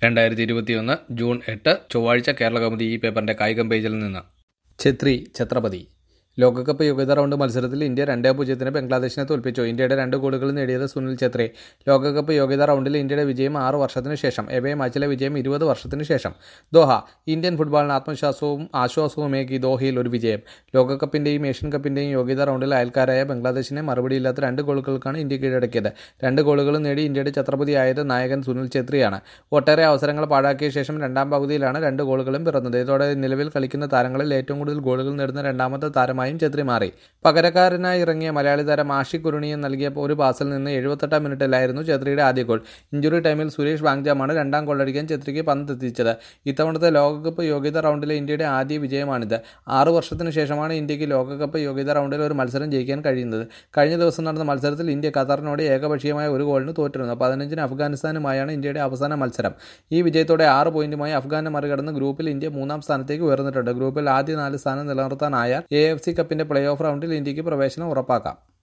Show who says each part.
Speaker 1: 2021 June 8 ചൊവ്വാഴ്ച കേരളകൗമുദി ഈ പേപ്പറിന്റെ കായികം പേജിൽ നിന്ന്. ഛത്രി ലോകകപ്പ് യോഗ്യതാ റൗണ്ട് മത്സരത്തിൽ ഇന്ത്യ 2-0 ബംഗ്ലാദേശിനെ തോൽപ്പിച്ചു. ഇന്ത്യയുടെ 2 ഗോളുകൾ നേടിയത് സുനിൽ ഛത്രി. ലോകകപ്പ് യോഗ്യതാ റൗണ്ടിൽ ഇന്ത്യയുടെ വിജയം 6 വർഷത്തിന് ശേഷം. എവേ മാച്ചിലെ വിജയം 20 വർഷത്തിന് ശേഷം. ദോഹ. ഇന്ത്യൻ ഫുട്ബോളിന് ആത്മവിശ്വാസവും ആശ്വാസവുമേകി ദോഹയിൽ ഒരു വിജയം. ലോകകപ്പിന്റെയും ഏഷ്യൻ കപ്പിന്റെയും യോഗ്യതാ റൗണ്ടിൽ അയൽക്കാരായ ബംഗ്ലാദേശിനെ മറുപടിയില്ലാത്ത 2 ഗോളുകൾക്കാണ് ഇന്ത്യ കീഴടക്കിയത്. 2 ഗോളുകളും നേടി ഇന്ത്യയുടെ ഛത്രപതിയായത് നായകൻ സുനിൽ ഛത്രിയാണ്. ഒട്ടേറെ അവസരങ്ങൾ പാഴാക്കിയ ശേഷം രണ്ടാം പകുതിയിലാണ് 2 ഗോളുകളും പിറന്നത്. ഇതോടെ നിലവിൽ കളിക്കുന്ന താരങ്ങളിൽ ഏറ്റവും കൂടുതൽ ഗോളുകൾ നേടുന്ന രണ്ടാമത്തെ താരമായി ഛത്രി മാറി. പകരക്കാരനായി ഇറങ്ങിയ മലയാളി താരം ആഷിഖ് കുരുണിയൻ നൽകിയ ഒരു പാസിൽ നിന്ന് 78 മിനിറ്റിലായിരുന്നു ഛത്രിയുടെ ആദ്യ ഗോൾ. ഇഞ്ചുറി ടൈമിൽ സുരേഷ് വാങ്ജാമാണ് രണ്ടാം ഗോളടിക്കാൻ ഛത്രിക്ക് പന്തെത്തിച്ചത്. ഇത്തവണത്തെ ലോകകപ്പ് യോഗ്യതാ റൗണ്ടിലെ ഇന്ത്യയുടെ ആദ്യ വിജയമാണിത്. 6 വർഷത്തിന് ശേഷമാണ് ഇന്ത്യക്ക് ലോകകപ്പ് യോഗ്യതാ റൗണ്ടിൽ ഒരു മത്സരം ജയിക്കാൻ കഴിയുന്നത്. കഴിഞ്ഞ ദിവസം നടന്ന മത്സരത്തിൽ ഇന്ത്യ ഖത്തറിനോട് ഏകപക്ഷീയമായ 1 ഗോളിന് തോറ്റിരുന്നു. 15-ന് അഫ്ഗാനിസ്ഥാനുമായാണ് ഇന്ത്യയുടെ അവസാന മത്സരം. ഈ വിജയത്തോടെ 6 പോയിന്റുമായി അഫ്ഗാനെ മറികടന്ന് ഗ്രൂപ്പിൽ ഇന്ത്യ 3-ാം സ്ഥാനത്തേക്ക് ഉയർന്നിട്ടുണ്ട്. ഗ്രൂപ്പിൽ ആദ്യ 4 സ്ഥാനം നിലനിർത്താനായാൽ AFC കപ്പിന്റെ പ്ലേ ഓഫ് റൗണ്ടിൽ ഇന്ത്യക്ക് പ്രവേശനം ഉറപ്പാക്കാം.